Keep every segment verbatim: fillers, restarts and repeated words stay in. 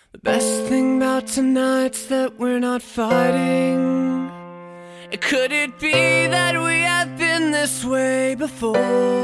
The best thing about tonight's that we're not fighting. Could it be that we have been this way before?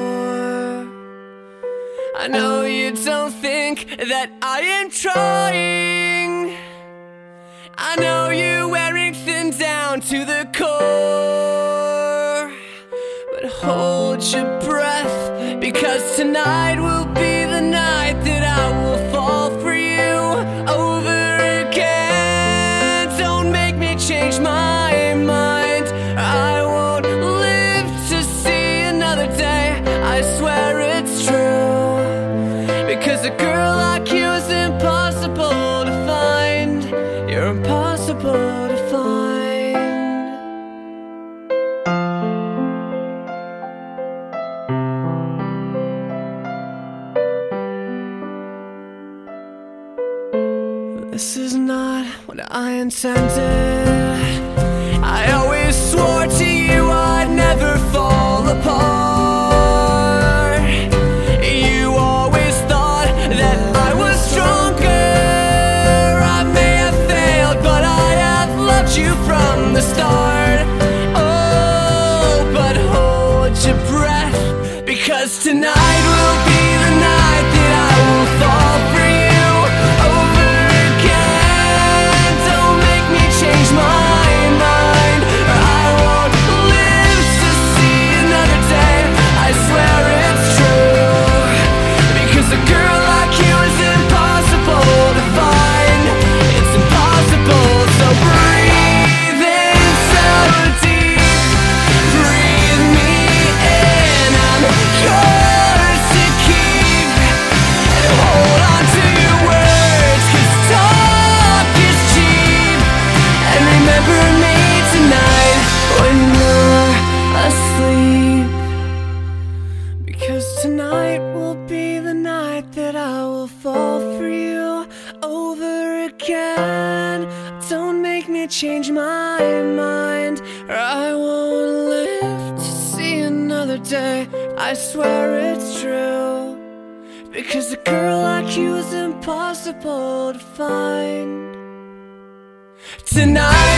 I know you don't think that I am trying. I know you're wearing thin down to the core. But hold your breath, because tonight will be the night that I will fall for you over again. Don't make me change my mind. I won't live to see another day. I swear it's true, because a girl like you is impossible to find. You're impossible to find. This is not what I intended. I always swore to you I'd never fall apart. You always thought that I was stronger. I may have failed, but I have loved you from the start. Oh, but hold your breath, because tonight will be the night that I will fall for you. Tonight will be the night that I will fall for you over again. Don't make me change my mind, or I won't live to see another day. I swear it's true, because a girl like you is impossible to find. Tonight